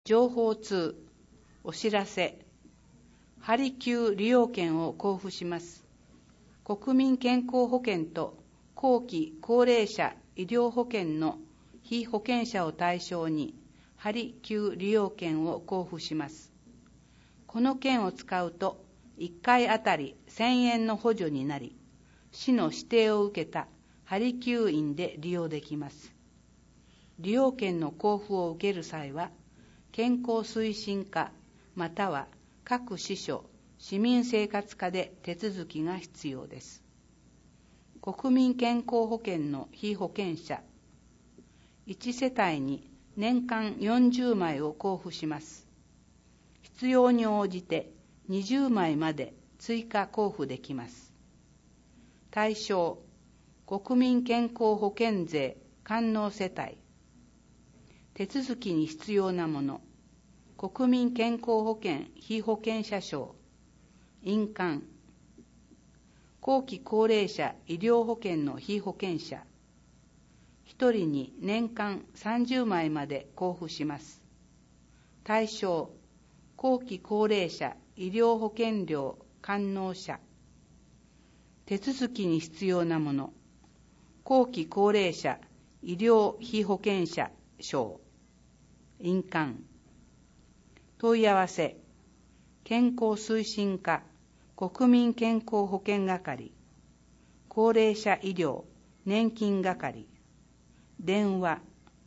情報通、お知らせ、ハリキュー利用券を交付します。国民健康保険と後期高齢者医療保険の被保険者を対象にハリキュー利用券を交付します。この券を使うと1回あたり1000円の補助になり、市の指定を受けたハリキュー員で利用できます。利用券の交付を受ける際は、健康推進課または各支所、市民生活課で手続きが必要です。国民健康保険の被保険者、1世帯に年間40枚を交付します。必要に応じて20枚まで追加交付できます。対象、国民健康保険税完納世帯。手続きに必要なもの、国民健康保険被保険者証、印鑑、後期高齢者医療保険の被保険者、1人に年間30枚まで交付します。対象、後期高齢者医療保険料完納者。手続きに必要なもの、後期高齢者医療被保険者証、印鑑。問い合わせ、健康推進課国民健康保険係、高齢者医療年金係、電話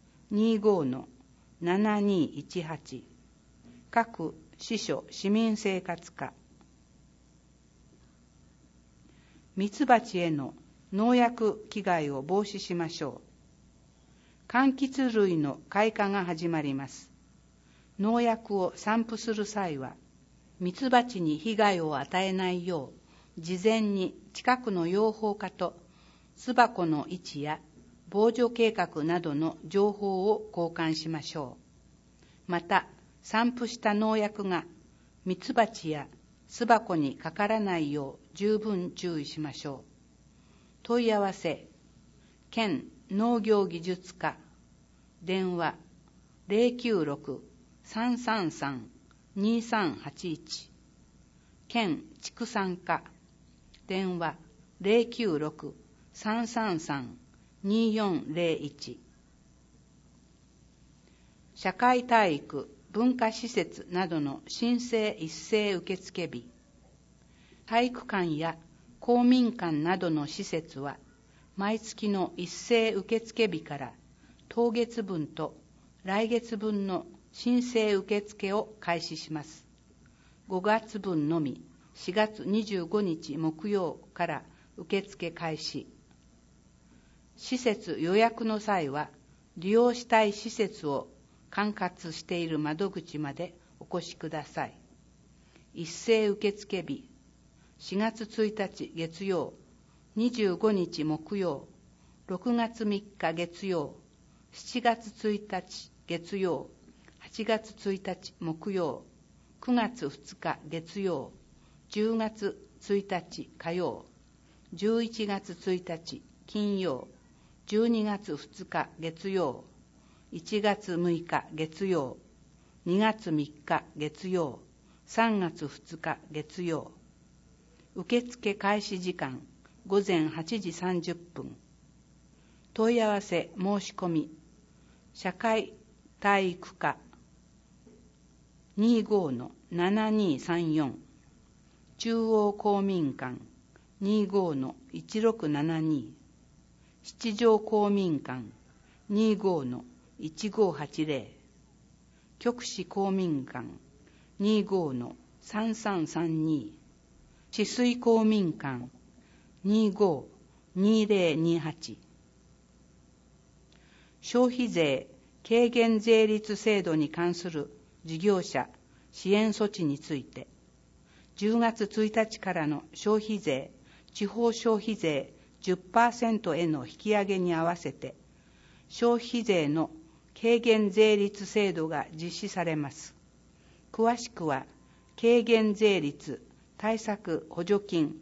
25-7218、各支所市民生活課。ミツバチへの農薬危害を防止しましょう。柑橘類の開花が始まります。農薬を散布する際は、ミツバチに被害を与えないよう、事前に近くの養蜂家と巣箱の位置や防除計画などの情報を交換しましょう。また、散布した農薬がミツバチや巣箱にかからないよう十分注意しましょう。問い合わせ、県農業技術課、電話 096-333-2381、県畜産課、電話 096-333-2401、社会体育文化施設などの申請一斉受付日、体育館や公民館などの施設は毎月の一斉受付日から当月分と来月分の申請受付を開始します。5月分のみ4月25日木曜から受付開始。施設予約の際は利用したい施設を管轄している窓口までお越しください。一斉受付日、4月1日月曜、25日木曜、6月3日月曜、7月1日月曜、8月1日木曜、9月2日月曜、10月1日火曜、11月1日金曜、12月2日月曜、1月6日月曜、2月3日月曜、3月2日月曜。受付開始時間午前8時30分。問い合わせ申し込み、社会体育課 25-7234、中央公民館 25-1672、七条公民館 25-1580、極市公民館 25-3332、治水公民館 25-2028。消費税軽減税率制度に関する事業者支援措置について、10月1日からの消費税、地方消費税 10% への引き上げに合わせて、消費税の軽減税率制度が実施されます。詳しくは、軽減税率対策補助金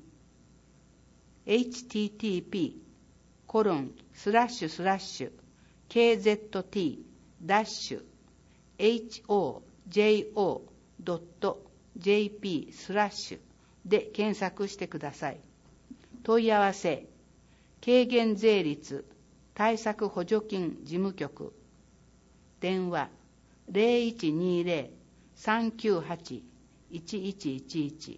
http://kzt-ky hojo.jp/ で検索してください。問い合わせ、軽減税率対策補助金事務局、電話 0120-398-1111。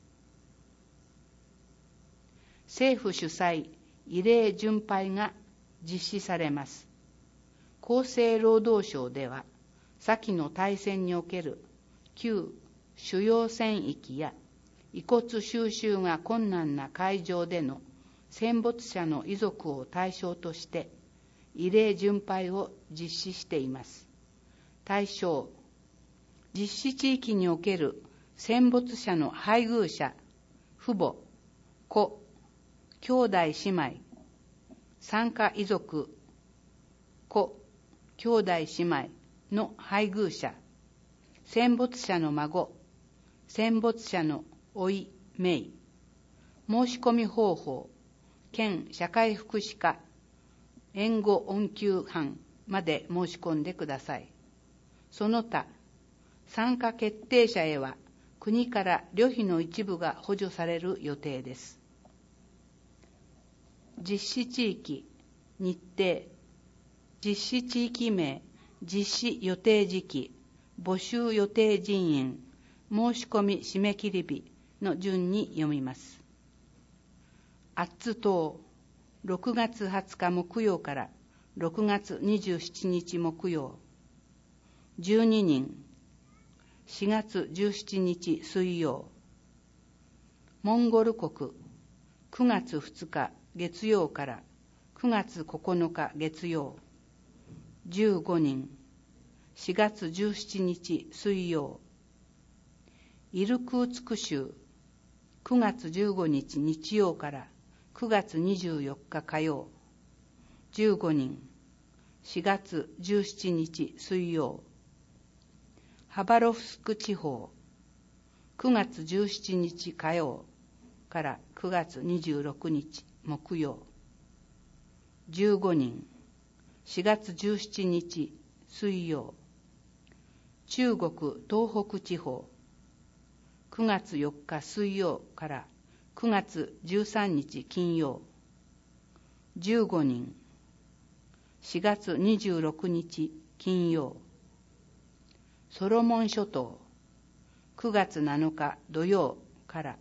政府主催慰霊巡拝が実施されます。厚生労働省では、先の大戦における旧主要戦域や遺骨収集が困難な海上での戦没者の遺族を対象として慰霊巡拝を実施しています。対象、実施地域における戦没者の配偶者、父母、子、兄弟姉妹、参加遺族、子、兄弟姉妹の配偶者、戦没者の孫、戦没者の甥、姪。申し込み方法、県社会福祉課援護恩給班まで申し込んでください。その他、参加決定者へは国から旅費の一部が補助される予定です。実施地域、日程、実施地域名、実施予定時期、募集予定人員、申し込み締め切り日の順に読みます。アッツ島、6月20日木曜から6月27日木曜、12人、4月17日水曜。モンゴル国、9月2日月曜から9月9日月曜、15人、4月17日水曜。イルクーツク州、9月15日日曜から9月24日火曜、15人、4月17日水曜。ハバロフスク地方、9月17日火曜から9月26日木曜、15人、4月17日水曜。中国東北地方、9月4日水曜から9月13日金曜、15人、4月26日金曜。ソロモン諸島、9月7日土曜から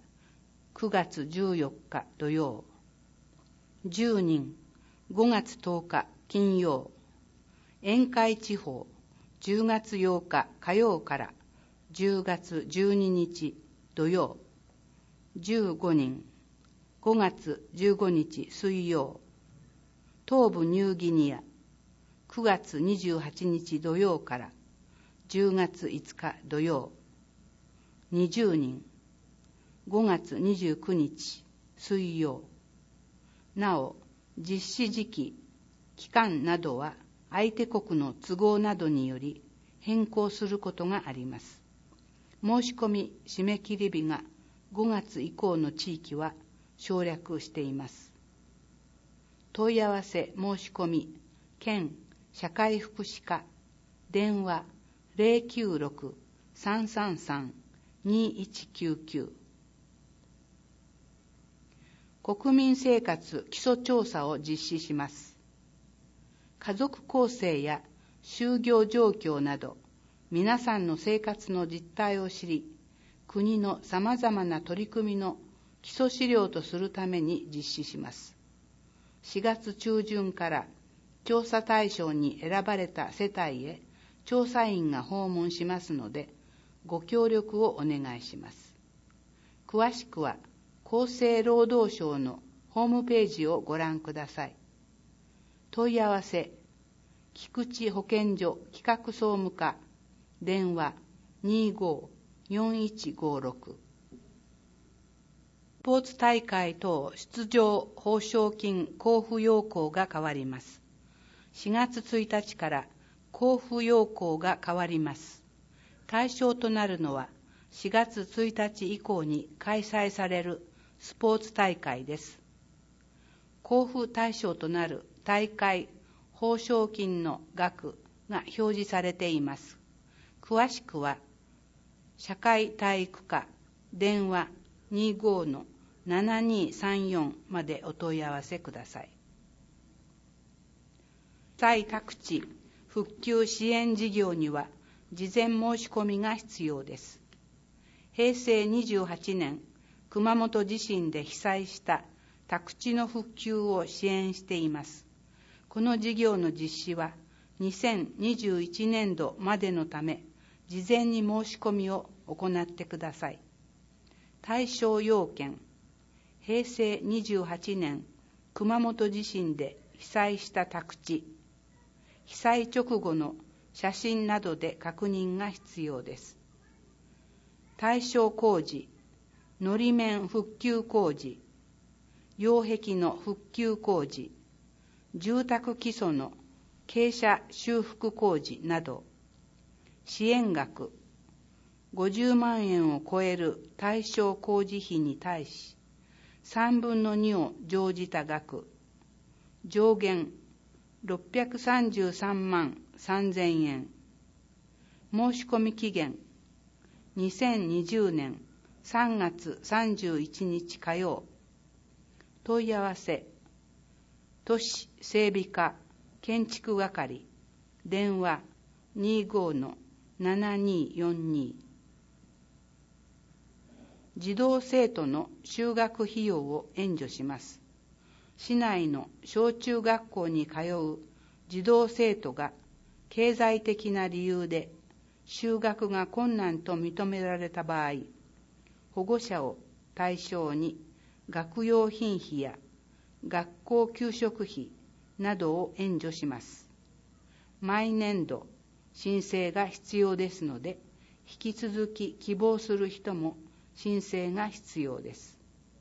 9月14日土曜、10人、5月10日金曜。沿海地方、10月8日火曜から10月12日土曜、15人、5月15日水曜。東部ニューギニア、9月28日土曜から10月5日土曜、20人、5月29日水曜。なお、実施時期、期間などは相手国の都合などにより変更することがあります。申し込み締め切り日が5月以降の地域は省略しています。問い合わせ申し込み、県社会福祉課、電話096-333-2199。国民生活基礎調査を実施します。家族構成や就業状況など、皆さんの生活の実態を知り、国のさまざまな取り組みの基礎資料とするために実施します。4月中旬から調査対象に選ばれた世帯へ調査員が訪問しますので、ご協力をお願いします。詳しくは厚生労働省のホームページをご覧ください。問い合わせ、菊池保健所企画総務課、電話25-4156。スポーツ大会等出場報奨金交付要項が変わります。4月1日から交付要項が変わります。対象となるのは4月1日以降に開催されるスポーツ大会です。交付対象となる大会報奨金の額が表示されています。 詳しくは社会体育課電話 25-7234 までお問い合わせください。被災宅地復旧支援事業には事前申し込みが必要です。平成28年、熊本地震で被災した宅地の復旧を支援しています。この事業の実施は2021年度までのため、事前に申し込みを行ってください。対象要件、平成28年、熊本地震で被災した宅地、被災直後の写真などで確認が必要です。対象工事、のり面復旧工事、擁壁の復旧工事、住宅基礎の傾斜修復工事など、支援額50万円を超える対象工事費に対し、3分の2を乗じた額、上限633万3000円。申し込み期限、2020年3月31日火曜。問い合わせ、都市整備課建築係、電話 25-7242。児童生徒の就学費用を援助します。市内の小中学校に通う児童生徒が経済的な理由で就学が困難と認められた場合、保護者を対象に学用品費や学校給食費などを援助します。毎年度申請が必要ですので、引き続き希望する人も申請が必要です。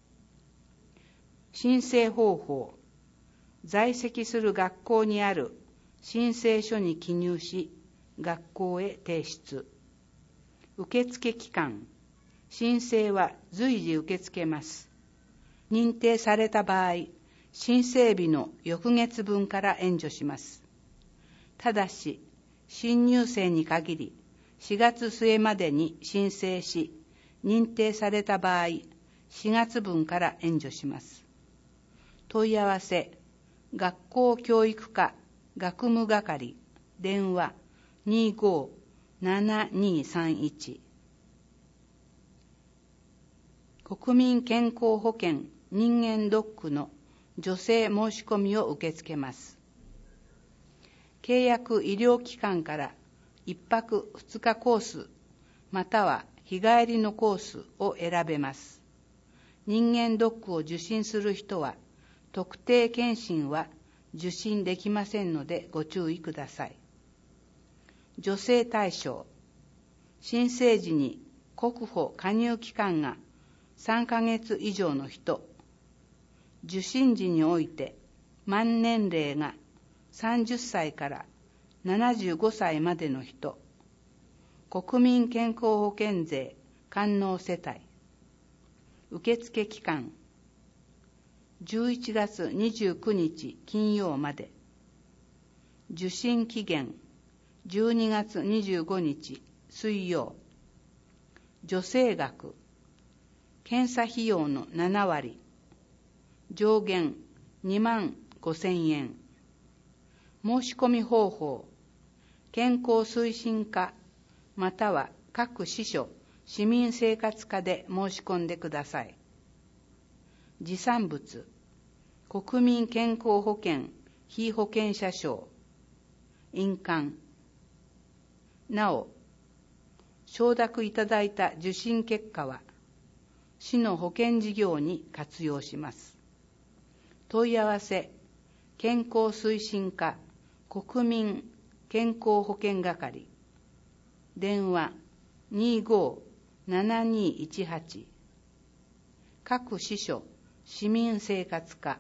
申請方法、在籍する学校にある申請書に記入し、学校へ提出。受付期間、申請は随時受け付けます。認定された場合、申請日の翌月分から援助します。ただし、新入生に限り、4月末までに申請し、認定された場合、4月分から援助します。問い合わせ、学校教育課学務係、電話 25-7231。国民健康保険人間ドックの助成申し込みを受け付けます。契約医療機関から1泊2日コース、または日帰りのコースを選べます。人間ドックを受診する人は、特定健診は受診できませんのでご注意ください。助成対象、申請時に国保加入期間が3ヶ月以上の人、受診時において満年齢が30歳から75歳までの人、国民健康保険税完納世帯。受付期間、11月29日金曜まで。受診期限、12月25日水曜。助成額、検査費用の7割。上限2万5,000円。申し込み方法、健康推進課または各支所、市民生活課で申し込んでください。持参物、国民健康保険被保険者証、印鑑。なお、承諾いただいた受診結果は、市の保険事業に活用します。問い合わせ、健康推進課国民健康保険係、電話 25-7218。各支所、市民生活課。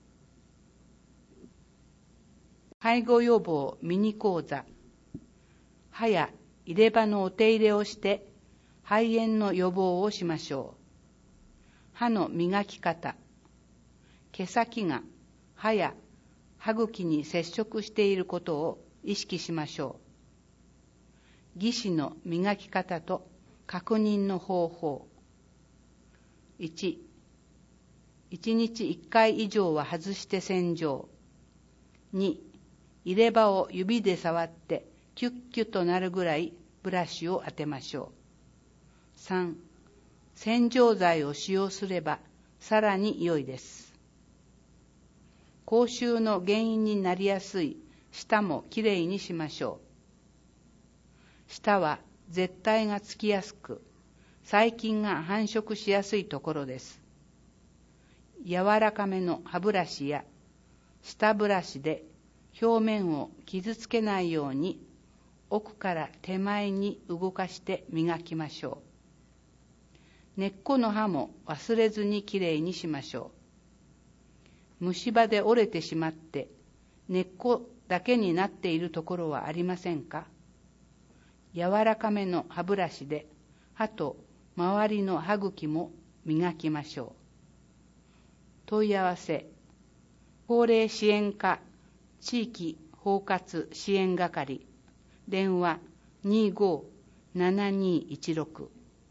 介護予防ミニ講座。歯や入れ歯のお手入れをして肺炎の予防をしましょう。歯の磨き方。毛先が歯や歯茎に接触していることを意識しましょう。 技師の磨き方と確認の方法。1、1日1回以上は外して洗浄。2、入れ歯を指で触ってキュッキュッとなるぐらいブラシを当てましょう。3、洗浄剤を使用すればさらに良いです。口臭の原因になりやすい舌もきれいにしましょう。舌は舌苔がつきやすく、細菌が繁殖しやすいところです。柔らかめの歯ブラシや舌ブラシで表面を傷つけないように奥から手前に動かして磨きましょう。根っこの歯も忘れずにきれいにしましょう。虫歯で折れてしまって根っこだけになっているところはありませんか？柔らかめの歯ブラシで歯と周りの歯茎も磨きましょう。問い合わせ、高齢支援課地域包括支援係、電話 25-7216。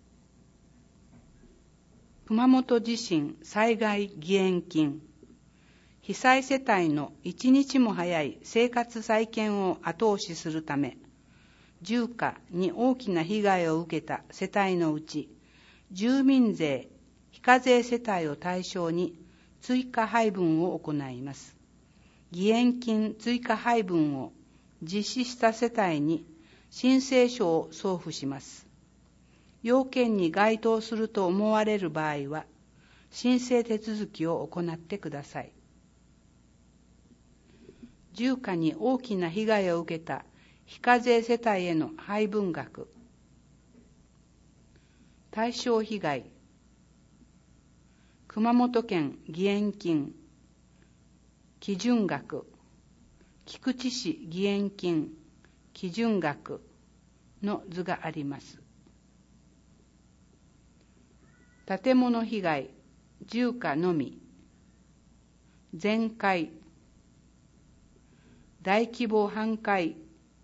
熊本地震災害義援金。被災世帯の一日も早い生活再建を後押しするため、住家に大きな被害を受けた世帯のうち、住民税非課税世帯を対象に追加配分を行います。義援金追加配分を実施した世帯に申請書を送付します。要件に該当すると思われる場合は、申請手続きを行ってください。住家に大きな被害を受けた非課税世帯への配分額。対象被害、熊本県義援金基準額、菊池市義援金基準額の図があります。建物被害、住家のみ、全壊、大規模半壊、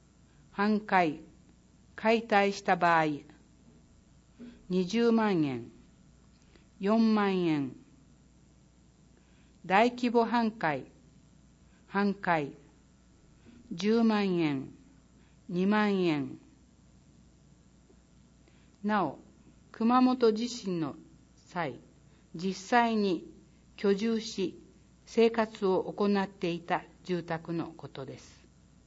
解体した場合、20万円、4万円、大規模半壊、10万円、2万円。なお、熊本地震の際、実際に居住し、生活を行っていた住宅のことです。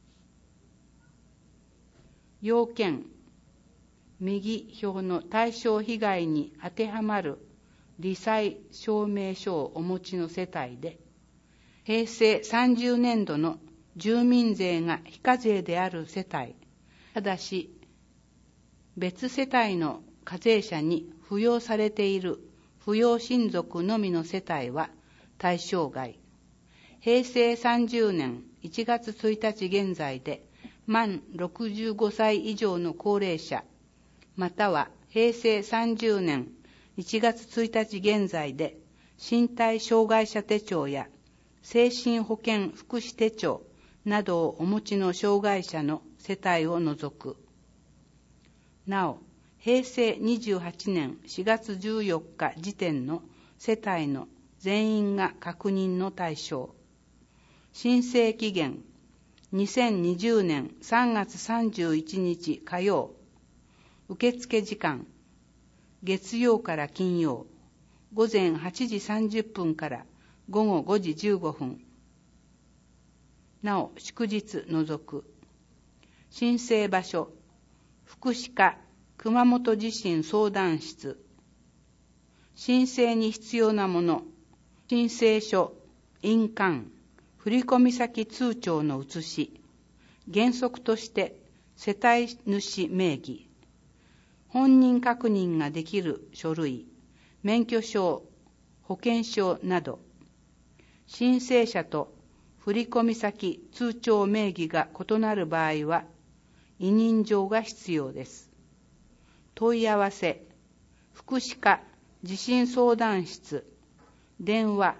要件、右表の対象被害に当てはまる罹災証明書をお持ちの世帯で、平成30年度の住民税が非課税である世帯、ただし別世帯の課税者に扶養されている扶養親族のみの世帯は対象外。平成30年1月1日現在で満65歳以上の高齢者、または平成30年1月1日現在で身体障害者手帳や精神保健福祉手帳などをお持ちの障害者の世帯を除く。なお、平成28年4月14日時点の世帯の全員が確認の対象。申請期限、2020年3月31日火曜。受付時間、月曜から金曜、午前8時30分から午後5時15分。なお、祝日除く。申請場所、福祉課熊本地震相談室。申請に必要なもの、申請書、印鑑、振込先通帳の写し、原則として世帯主名義、本人確認ができる書類、免許証、保険証など、申請者と振込先通帳名義が異なる場合は、委任状が必要です。問い合わせ、福祉課地震相談室、電話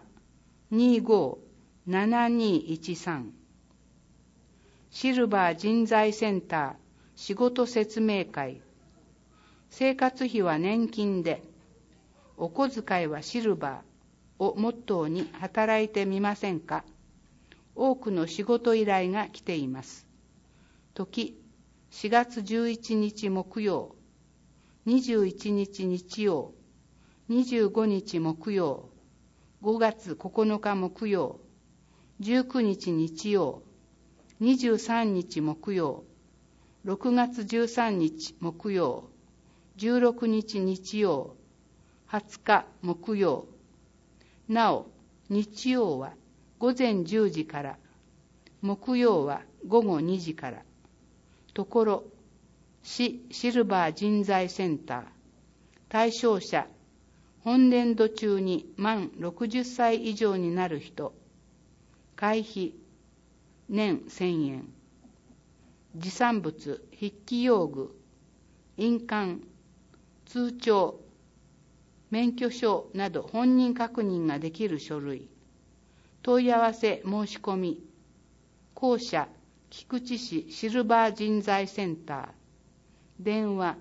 25-7213。シルバー人材センター仕事説明会。生活費は年金で、お小遣いはシルバーをモットーに働いてみませんか。多くの仕事依頼が来ています。時、4月11日木曜、21日日曜、25日木曜、5月9日木曜、19日日曜、23日木曜、6月13日木曜、16日日曜、20日木曜。なお、日曜は午前10時から、木曜は午後2時から。ところ、市シルバー人材センター、対象者、本年度中に満60歳以上になる人、会費、年1000円。持産物、筆記用具、印鑑、通帳、免許証など本人確認ができる書類。問い合わせ申し込み。校舎、菊池市シルバー人材センター。電話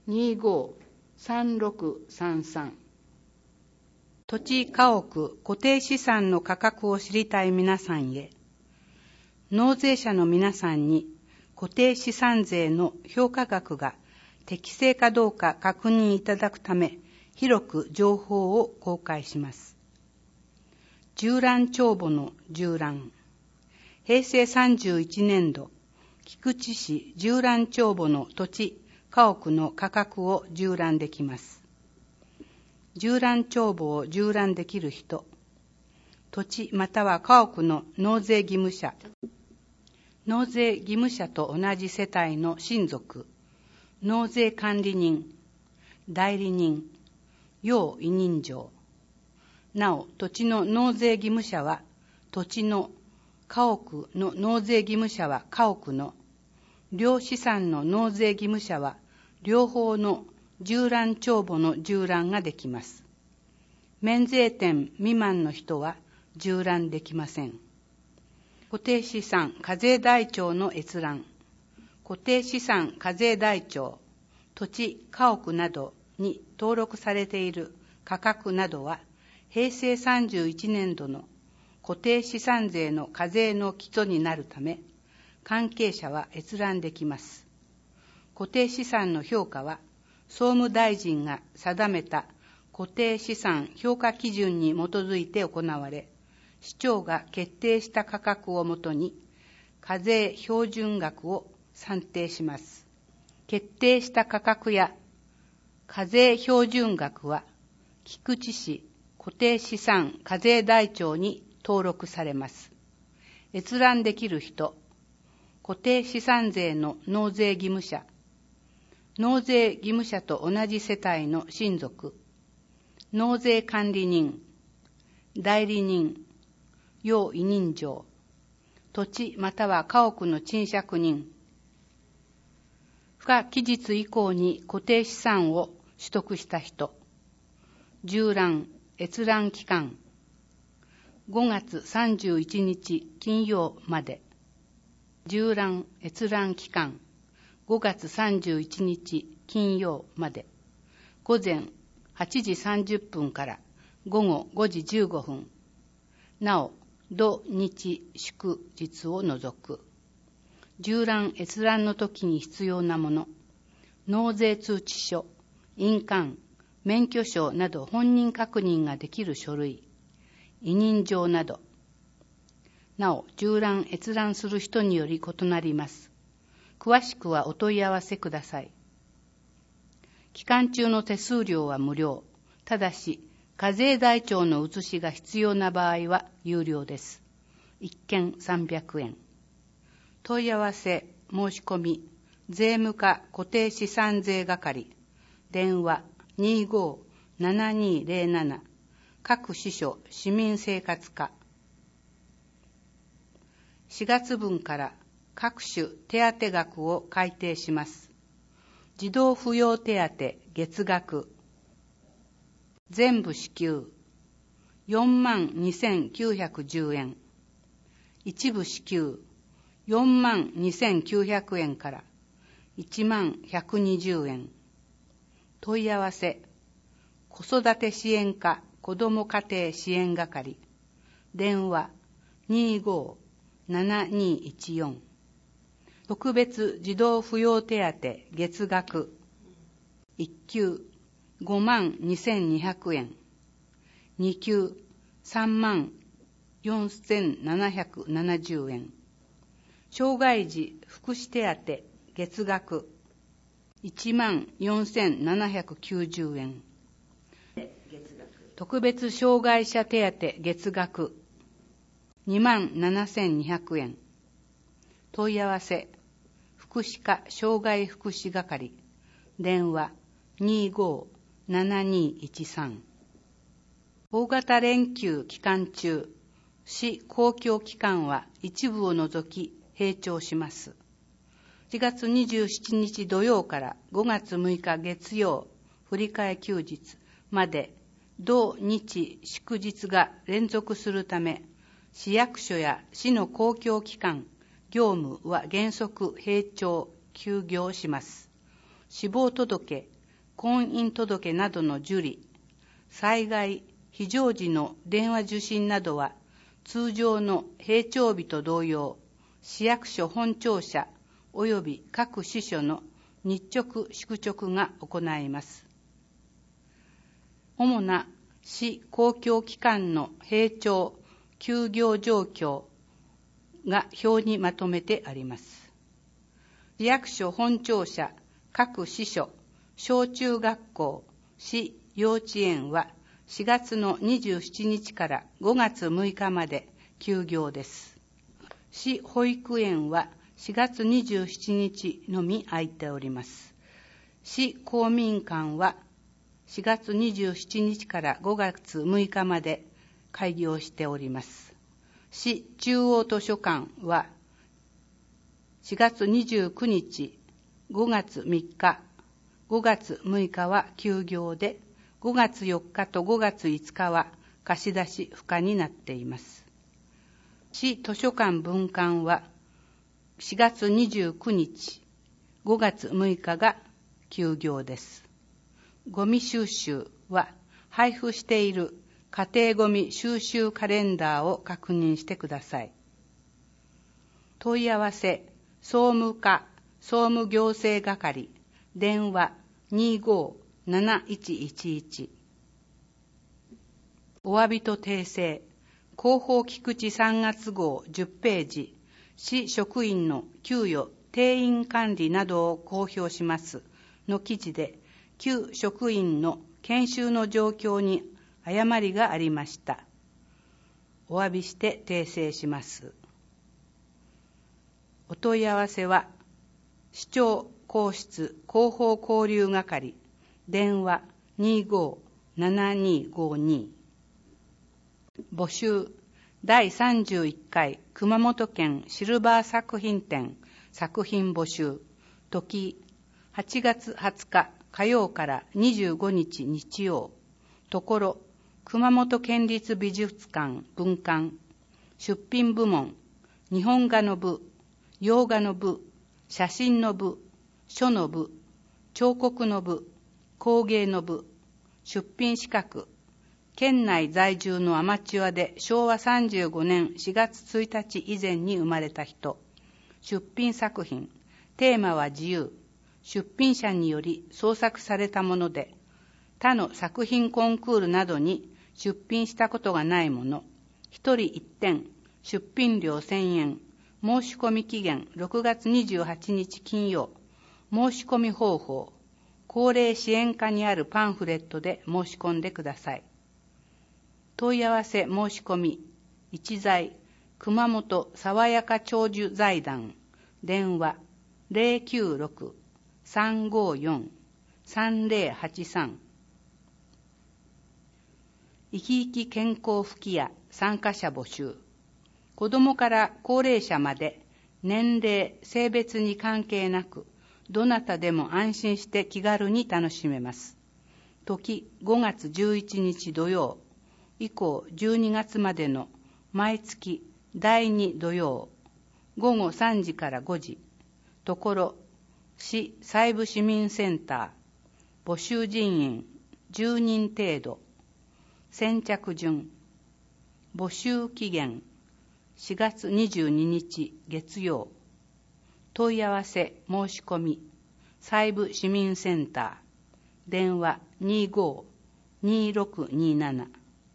253633。土地家屋固定資産の価格を知りたい皆さんへ、納税者の皆さんに固定資産税の評価額が適正かどうか確認いただくため、広く情報を公開します。縦覧帳簿の縦覧。平成31年度、菊池市縦覧帳簿の土地、家屋の価格を縦覧できます。縦覧帳簿を縦覧できる人、土地または家屋の納税義務者、納税義務者と同じ世帯の親族、納税管理人、代理人、要委任状。なお、土地の納税義務者は、土地の家屋の納税義務者は家屋の、両資産の納税義務者は、両方の縦覧帳簿の縦覧ができます。免税店未満の人は縦覧できません。固定資産課税台帳の閲覧。固定資産課税台帳、土地、家屋などに登録されている価格などは、平成31年度の固定資産税の課税の基礎になるため、関係者は閲覧できます。固定資産の評価は、総務大臣が定めた固定資産評価基準に基づいて行われ、市長が決定した価格をもとに、課税標準額を算定します。決定した価格や課税標準額は、菊池市固定資産課税台帳に登録されます。閲覧できる人、固定資産税の納税義務者、納税義務者と同じ世帯の親族、納税管理人、代理人、要委任状、土地または家屋の賃借人、付加期日以降に固定資産を取得した人、縦覧、閲覧期間、5月31日金曜まで、縦覧、閲覧期間、5月31日金曜まで、午前8時30分から午後5時15分、なお、土日祝日を除く。縦覧閲覧の時に必要なもの、納税通知書、印鑑、免許証など本人確認ができる書類、委任状など。なお、縦覧閲覧する人により異なります。詳しくはお問い合わせください。期間中の手数料は無料。ただし、課税台帳の写しが必要な場合は有料です。1件300円。問い合わせ、申し込み、税務課固定資産税係、電話25-7207、各支所市民生活課。4月分から各種手当額を改定します。児童扶養手当月額、全部支給、42,910円。一部支給、42,900円から 10,120円。問い合わせ、子育て支援課子ども家庭支援係。電話、25-7214。特別児童扶養手当月額、1級52,200円。2級34,770円。障害児福祉手当月額14,790円。特別障害者手当月額27,200円。問い合わせ、福祉課障害福祉係。電話25-7213。大型連休期間中、市公共機関は一部を除き閉庁します。4月27日土曜から5月6日月曜、振り替え休日まで、同日祝日が連続するため、市役所や市の公共機関、業務は原則閉庁、休業します。死亡届、婚姻届などの受理、災害、非常時の電話受信などは、通常の閉庁日と同様、市役所本庁舎及び各支所の日直宿直が行います。主な市公共機関の閉庁、休業状況が表にまとめてあります。市役所本庁舎、各支所、小中学校、市幼稚園は4月の27日から5月6日まで休業です。市保育園は4月27日のみ空いております。市公民館は4月27日から5月6日まで開業しております。市中央図書館は4月29日、5月3日、5月6日は休業で、5月4日と5月5日は貸し出し不可になっています。市図書館分館は4月29日、5月6日が休業です。ゴミ収集は配布している家庭ゴミ収集カレンダーを確認してください。問い合わせ、総務課総務行政係、電話25-7111。お詫びと訂正、広報菊池3月号10ページ、市職員の給与、定員管理などを公表しますの記事で、旧職員の研修の状況に誤りがありました。お詫びして訂正します。お問い合わせは、市長公室広報交流係、電話25-7252。募集、第31回熊本県シルバー作品展作品募集、時8月20日火曜から25日日曜、ところ熊本県立美術館分館、出品部門、日本画の部、洋画の部、写真の部、書の部、彫刻の部、工芸の部、出品資格、県内在住のアマチュアで昭和35年4月1日以前に生まれた人、出品作品、テーマは自由、出品者により創作されたもので、他の作品コンクールなどに出品したことがないもの、一人一点、出品料1000円、申し込み期限6月28日金曜、申し込み方法、高齢支援課にあるパンフレットで申し込んでください。問い合わせ申し込み、一在、熊本爽やか長寿財団、電話096-354-3083。生き生き健康吹き矢参加者募集。子どもから高齢者まで年齢、性別に関係なく、どなたでも安心して気軽に楽しめます。時5月11日土曜以降12月までの毎月第2土曜午後3時から5時、ところ市西部市民センター、募集人員10人程度。先着順。募集期限4月22日月曜。問い合わせ申し込み西部市民センター、電話25-2627。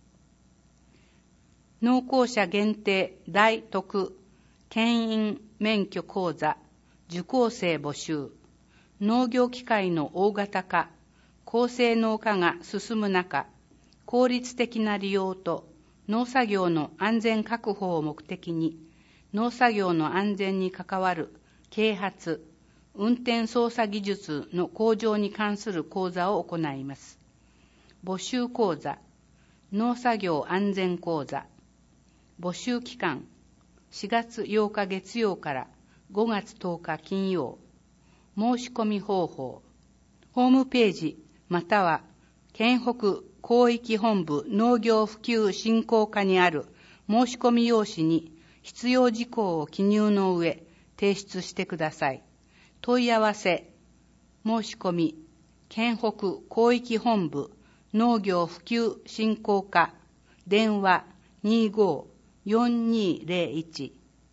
農耕者限定大特牽引免許講座受講生募集。農業機械の大型化、高性能化が進む中、効率的な利用と農作業の安全確保を目的に、農作業の安全に関わる啓発、運転操作技術の向上に関する講座を行います。募集講座、農作業安全講座。募集期間、4月8日月曜から5月10日金曜。申し込み方法、ホームページまたは県北広域本部農業普及振興課にある申し込み用紙に必要事項を記入の上提出してください。問い合わせ、申し込み、県北広域本部農業普及振興課、電話25-4201。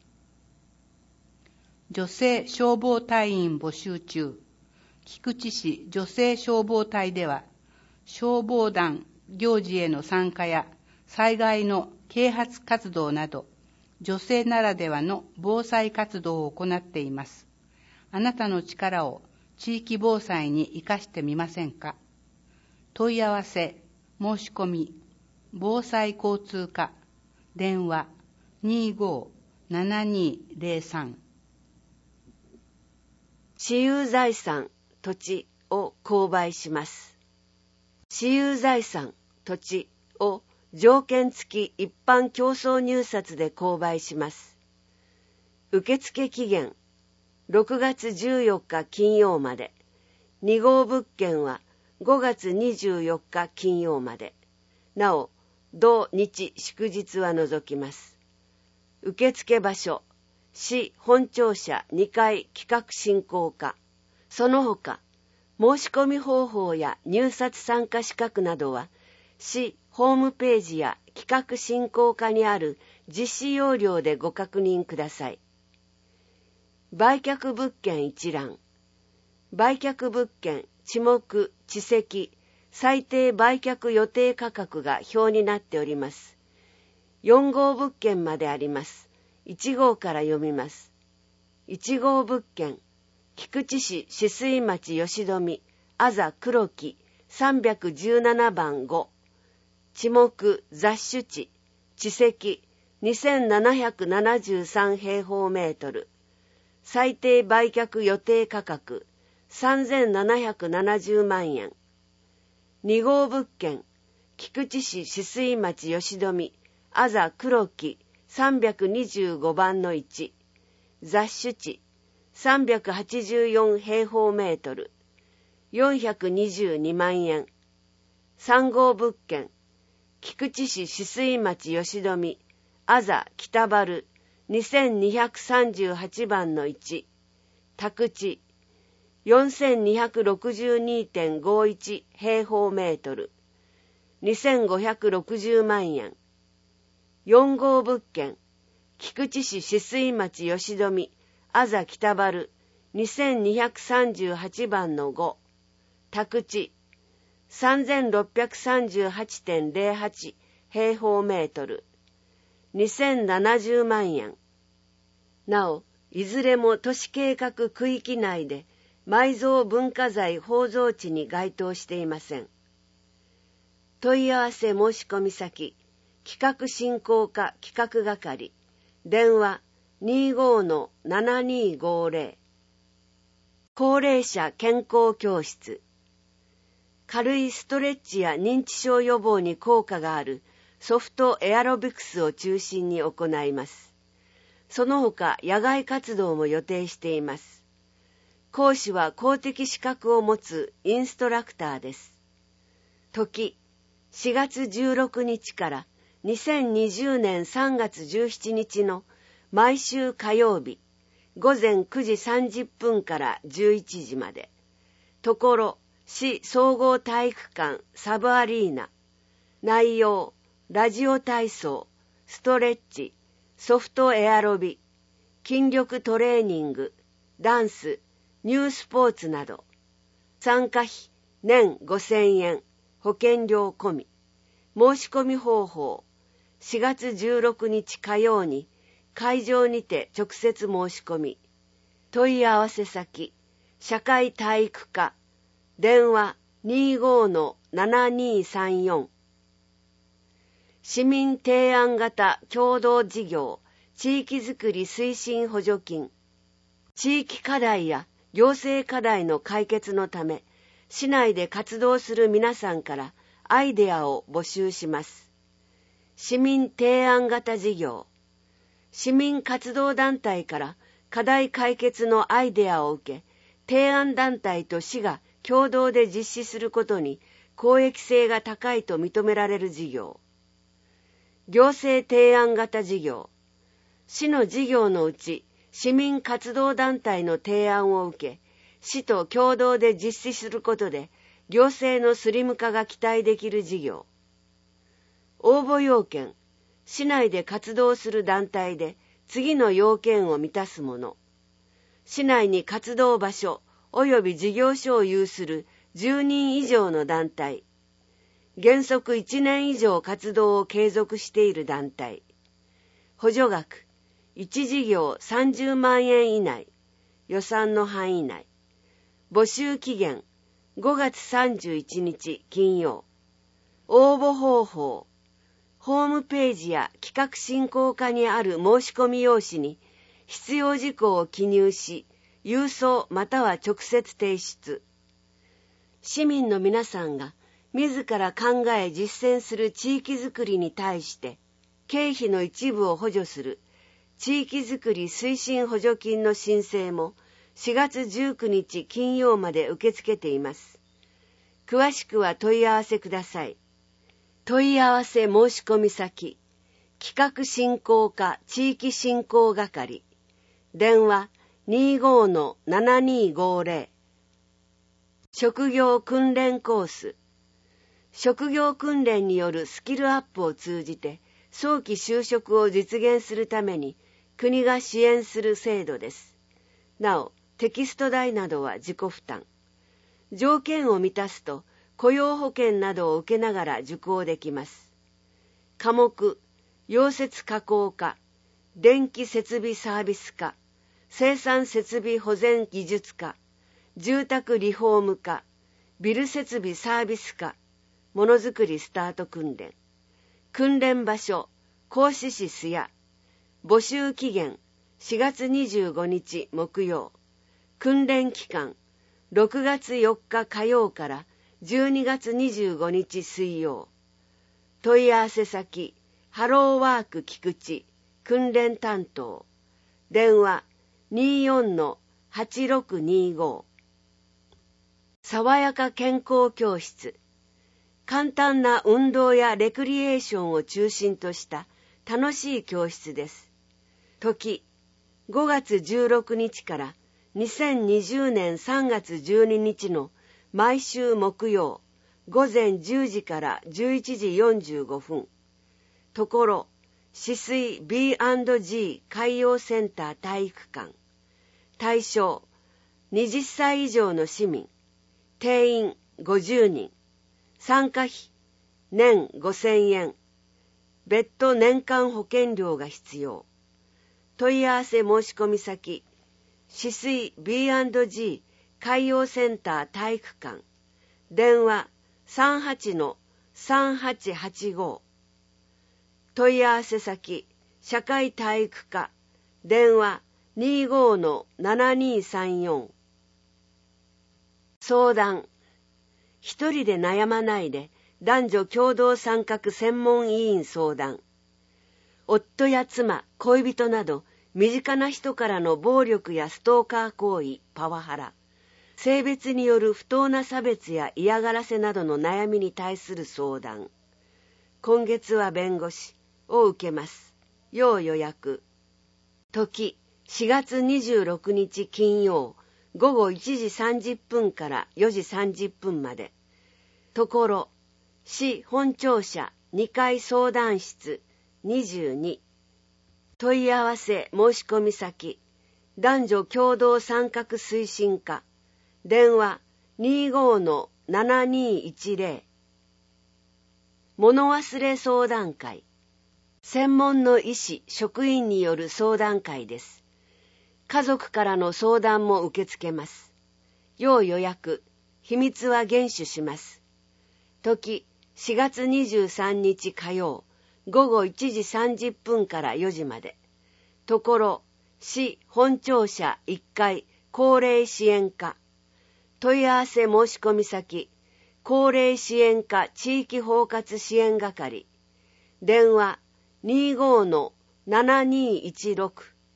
女性消防隊員募集中。菊池市女性消防隊では、消防団行事への参加や災害の啓発活動など、女性ならではの防災活動を行っています。あなたの力を地域防災に生かしてみませんか？問い合わせ、申し込み、防災交通課、電話25-7203。 私有財産、土地を購買します。私有財産、土地を条件付き一般競争入札で購買します。受付期限、6月14日金曜まで。2号物件は5月24日金曜まで。なお、土日祝日は除きます。受付場所、市本庁舎2階企画振興課。その他、申し込み方法や入札参加資格などは、市ホームページや企画振興課にある実施要領でご確認ください。売却物件一覧。売却物件、地目、地籍、最低売却予定価格が表になっております。4号物件まであります。1号から読みます。1号物件、菊池市止水町吉富、あざ黒木、317番5。地目、雑種地、地積、2773平方メートル。最低売却予定価格、3770万円。2号物件、菊池市止水町吉富、あざ黒木、325番の1。雑種地、384平方メートル。422万円。3号物件、菊池市止水町吉富、あざ北原、2238番の1。宅地、4262.51 平方メートル。2560万円。4号物件、菊池市止水町吉富、あざ北原、2238番の5。宅地、3638.08 平方メートル。2070万円。なお、いずれも都市計画区域内で埋蔵文化財包蔵地に該当していません。問い合わせ申し込み先、企画振興課企画係、電話25-7250。高齢者健康教室。軽いストレッチや認知症予防に効果があるソフトエアロビクスを中心に行います。その他野外活動も予定しています。講師は公的資格を持つインストラクターです。時、4月16日から2020年3月17日の毎週火曜日、 午前9時30分から11時まで。ところ、市総合体育館サブアリーナ。内容、ラジオ体操、ストレッチ、ソフトエアロビ、筋力トレーニング、ダンス、ニュースポーツなど。参加費、年5000円、保険料込み。申し込み方法、4月16日火曜に会場にて直接申し込み。問い合わせ先、社会体育課、電話 25-7234。市民提案型共同事業地域づくり推進補助金。地域課題や行政課題の解決のため、市内で活動する皆さんからアイデアを募集します。市民提案型事業。市民活動団体から課題解決のアイデアを受け、提案団体と市が共同で実施することに公益性が高いと認められる事業。行政提案型事業。市の事業のうち、市民活動団体の提案を受け、市と共同で実施することで、行政のスリム化が期待できる事業。応募要件。市内で活動する団体で次の要件を満たすもの。市内に活動場所及び事業所を有する10人以上の団体。原則1年以上活動を継続している団体。補助額、1事業30万円以内、予算の範囲内。募集期限、5月31日金曜。応募方法、ホームページや企画進行課にある申し込み用紙に必要事項を記入し、郵送または直接提出。市民の皆さんが自ら考え実践する地域づくりに対して経費の一部を補助する地域づくり推進補助金の申請も4月19日金曜まで受け付けています。詳しくは問い合わせください。問い合わせ申し込み先、企画振興課地域振興係、電話 25-7250。職業訓練コース。職業訓練によるスキルアップを通じて早期就職を実現するために国が支援する制度です。なお、テキスト代などは自己負担。条件を満たすと雇用保険などを受けながら受講できます。科目、溶接加工課、電気設備サービス課、生産設備保全技術課、住宅リフォーム課、ビル設備サービス課、ものづくりスタート訓練。訓練場所、合志市須谷。募集期限、4月25日木曜。訓練期間、6月4日火曜から12月25日水曜。問い合わせ先、ハローワーク菊池、訓練担当。電話、24-8625。爽やか健康教室。簡単な運動やレクリエーションを中心とした楽しい教室です。時、5月16日から2020年3月12日の毎週木曜、午前10時から11時45分。ところ、止水 B&G 海洋センター体育館。対象、20歳以上の市民。定員50人。参加費、年5000円。別途年間保険料が必要。問い合わせ申し込み先、止水 B&G 海洋センター体育館。電話 38-3885。問い合わせ先、社会体育課。電話 25-7234。相談。一人で悩まないで男女共同参画専門委員相談。夫や妻、恋人など身近な人からの暴力やストーカー行為、パワハラ、性別による不当な差別や嫌がらせなどの悩みに対する相談。今月は弁護士を受けます。要予約。時、 4月26日金曜午後1時30分から4時30分まで。ところ、市本庁舎2階相談室22。問い合わせ申し込み先、男女共同参画推進課、電話 25-7210。物忘れ相談会、専門の医師・職員による相談会です。家族からの相談も受け付けます。要予約、秘密は厳守します。時、4月23日火曜、午後1時30分から4時まで。ところ、市本庁舎1階高齢支援課。問い合わせ申し込み先、高齢支援課地域包括支援係。電話 25-7216。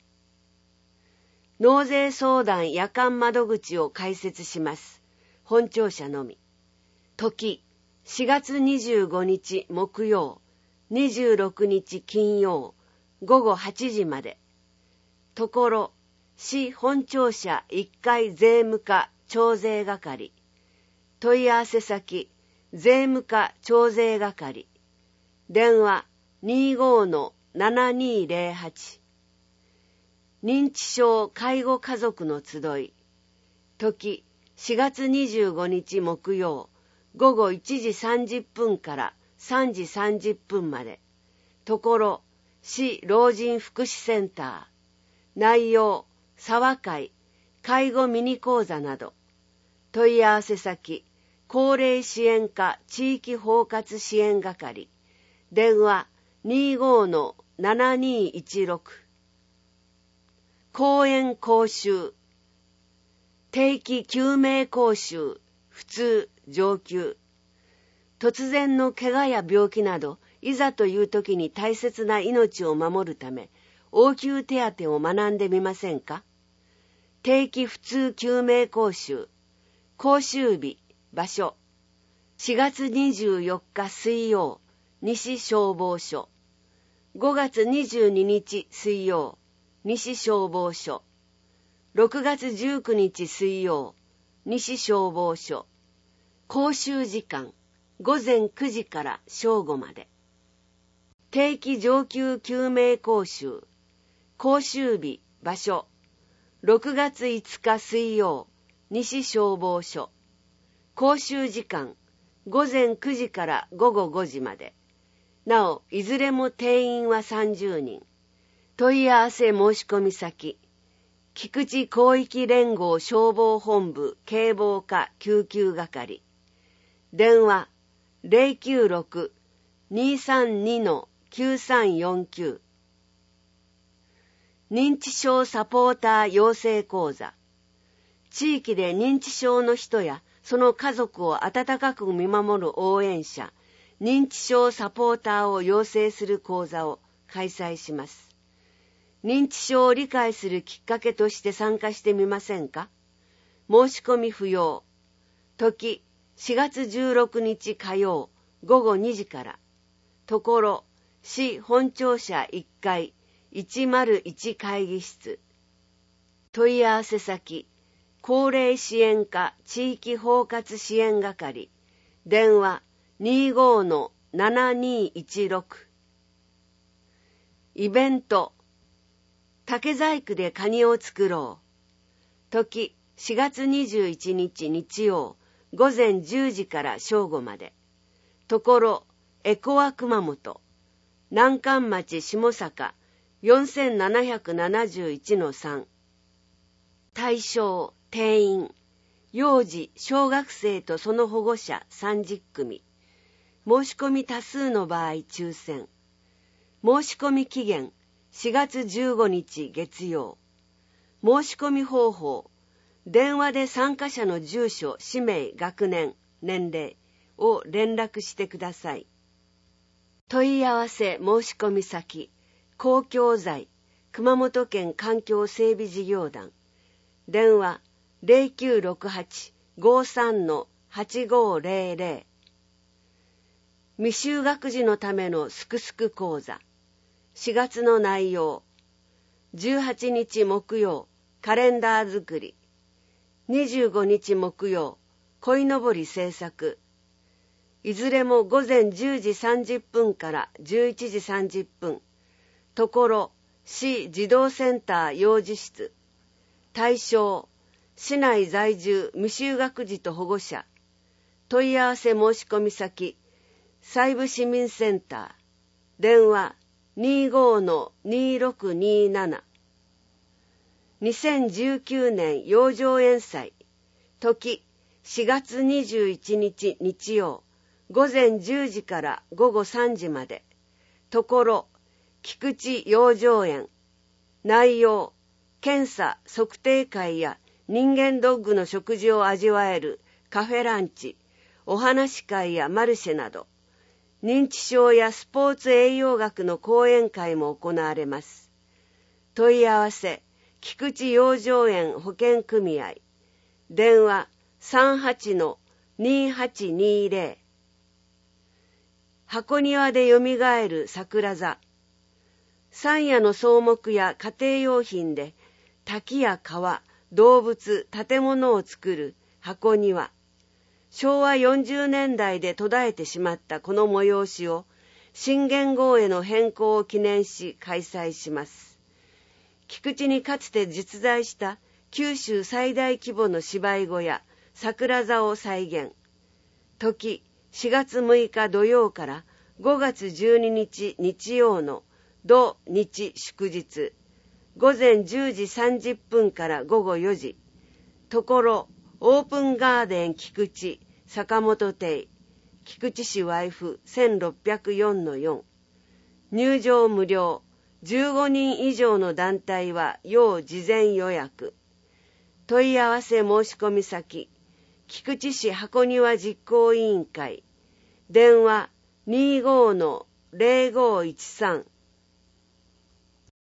納税相談夜間窓口を開設します。本庁舎のみ。時、4月25日木曜、26日金曜、午後8時まで。ところ、市本庁舎1階税務課徴税係。問い合わせ先、税務課徴税係。電話 25-7208。認知症介護家族の集い。時、4月25日木曜、午後1時30分から3時30分まで。ところ、市老人福祉センター。内容、沢会、介護ミニ講座など。問い合わせ先、高齢支援課地域包括支援係。電話 25-7216。講演講習、定期救命講習、普通、上級。突然の怪我や病気など、いざという時に大切な命を守るため、応急手当を学んでみませんか？定期普通救命講習、講習日、場所、4月24日水曜、西消防署。5月22日水曜、西消防署。6月19日水曜、西消防署。講習時間、午前9時から正午まで。定期上級救命講習、講習日、場所。6月5日水曜、西消防署。講習時間、午前9時から午後5時まで。なお、いずれも定員は30人。問い合わせ申し込み先、菊池広域連合消防本部警防課救急係。電話 096-232-9349。認知症サポーター養成講座。地域で認知症の人やその家族を温かく見守る応援者、認知症サポーターを養成する講座を開催します。認知症を理解するきっかけとして参加してみませんか？申し込み不要。時、4月16日火曜、午後2時から。ところ、市本庁舎1階101会議室。問い合わせ先、高齢支援課地域包括支援係。電話 25-7216。イベント、竹細工でカニを作ろう。時、4月21日日曜、午前10時から正午まで。ところ、エコア熊本、南関町下坂 4771-3。対象、定員、幼児、小学生とその保護者30組。申し込み多数の場合抽選。申し込み期限、4月15日月曜。申し込み方法、電話で参加者の住所、氏名、学年、年齢を連絡してください。問い合わせ申し込み先、公共財、熊本県環境整備事業団。電話 0968-53-8500。未就学児のためのすくすく講座。4月の内容。 18日木曜、カレンダー作り。25日木曜、鯉のぼり制作。いずれも午前10時30分から11時30分。ところ、市児童センター幼児室。対象、市内在住未就学児と保護者。問い合わせ申し込み先、西部市民センター。電話 25-2627。2019年養生園祭。時、4月21日日曜、午前10時から午後3時まで。ところ、菊池養生園。内容、検査測定会や人間ドッグの食事を味わえるカフェランチ、お話会やマルシェなど、認知症やスポーツ栄養学の講演会も行われます。問い合わせ、菊池養生園保健組合。電話 38-2820。箱庭でよみがえる桜座。山野の草木や家庭用品で滝や川、動物、建物を作る箱庭。昭和40年代で途絶えてしまったこの催しを新元号への変更を記念し開催します。菊池にかつて実在した九州最大規模の芝居小屋桜座を再現。時4月6日土曜から5月12日日曜の土日祝日。午前10時30分から午後4時。ところ、オープンガーデン菊池、坂本邸、菊池市和風 1604-4。入場無料。15人以上の団体は要事前予約。問い合わせ申し込み先、菊池市箱庭実行委員会。電話 25-0513。